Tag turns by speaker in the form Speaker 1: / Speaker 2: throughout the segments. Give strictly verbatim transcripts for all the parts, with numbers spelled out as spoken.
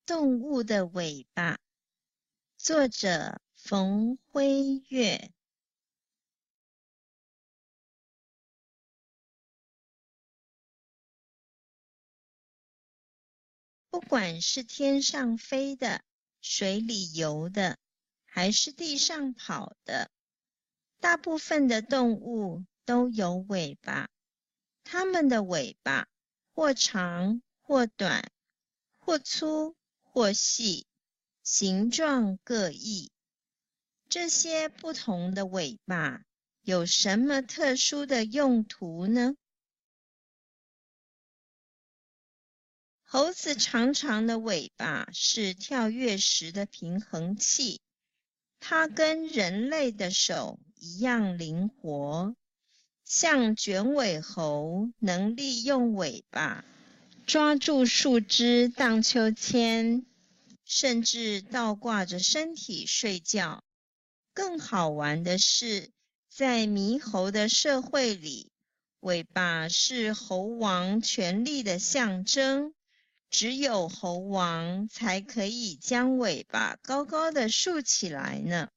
Speaker 1: 动物的尾巴，作者冯辉月。不管是天上飞的、水里游的，还是地上跑的，大部分的动物都有尾巴。它们的尾巴或长或短，或粗或细，形状各异。这些不同的尾巴有什么特殊的用途呢？猴子长长的尾巴是跳跃时的平衡器，它跟人类的手一样灵活。像卷尾猴能利用尾巴抓住树枝荡秋千，甚至倒挂着身体睡觉。更好玩的是，在猕猴的社会里，尾巴是猴王权力的象征，只有猴王才可以将尾巴高高的竖起来呢。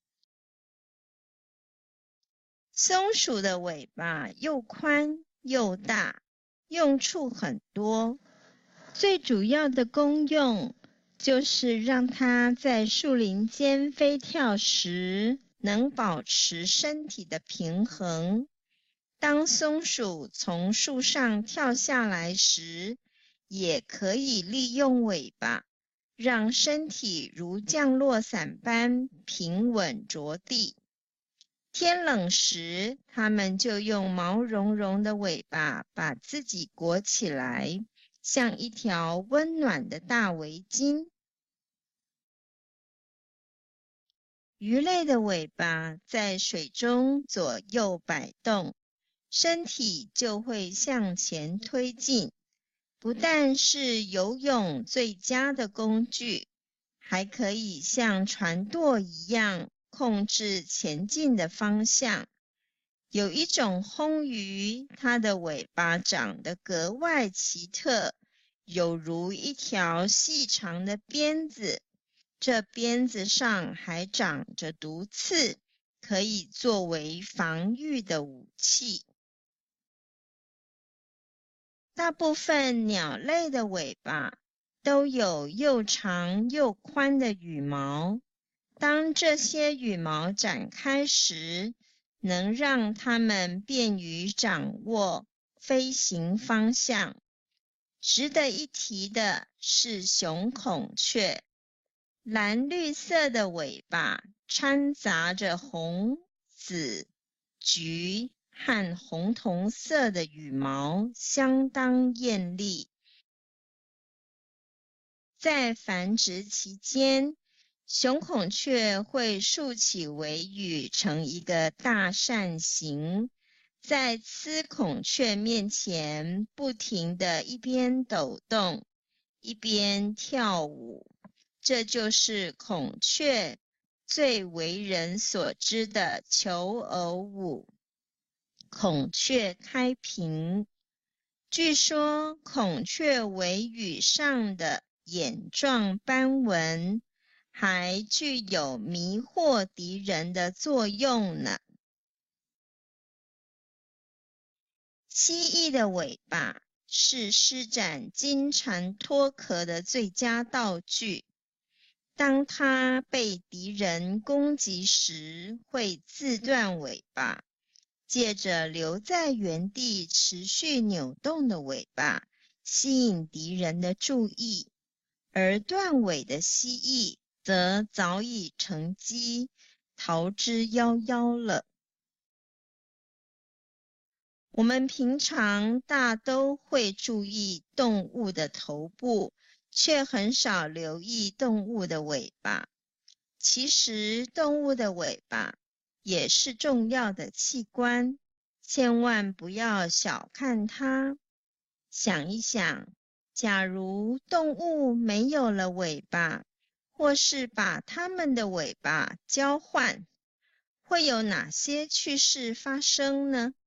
Speaker 1: 松鼠的尾巴又宽又大，用处很多。最主要的功用就是让它在树林间飞跳时能保持身体的平衡。当松鼠从树上跳下来时，也可以利用尾巴让身体如降落伞般平稳着地。天冷时，它们就用毛茸茸的尾巴把自己裹起来，像一条温暖的大围巾。鱼类的尾巴在水中左右摆动，身体就会向前推进。不但是游泳最佳的工具，还可以像船舵一样控制前进的方向。有一种魟鱼，它的尾巴长得格外奇特，有如一条细长的鞭子，这鞭子上还长着毒刺，可以作为防御的武器。大部分鸟类的尾巴都有又长又宽的羽毛，当这些羽毛展开时，能让它们便于掌握飞行方向。值得一提的是雄孔雀，蓝绿色的尾巴掺杂着红、紫、橘和红铜色的羽毛，相当艳丽。在繁殖期间，雄孔雀会竖起尾羽成一个大扇形，在雌孔雀面前不停地一边抖动，一边跳舞。这就是孔雀最为人所知的求偶舞。孔雀开屏。据说孔雀尾羽上的眼状斑纹还具有迷惑敌人的作用呢。蜥蜴的尾巴是施展金蝉脱壳的最佳道具。当它被敌人攻击时，会自断尾巴，借着留在原地持续扭动的尾巴，吸引敌人的注意。而断尾的蜥蜴则早已成机，逃之夭夭了。我们平常大都会注意动物的头部，却很少留意动物的尾巴。其实动物的尾巴也是重要的器官，千万不要小看它。想一想，假如动物没有了尾巴，或是把它们的尾巴交换，会有哪些趣事发生呢？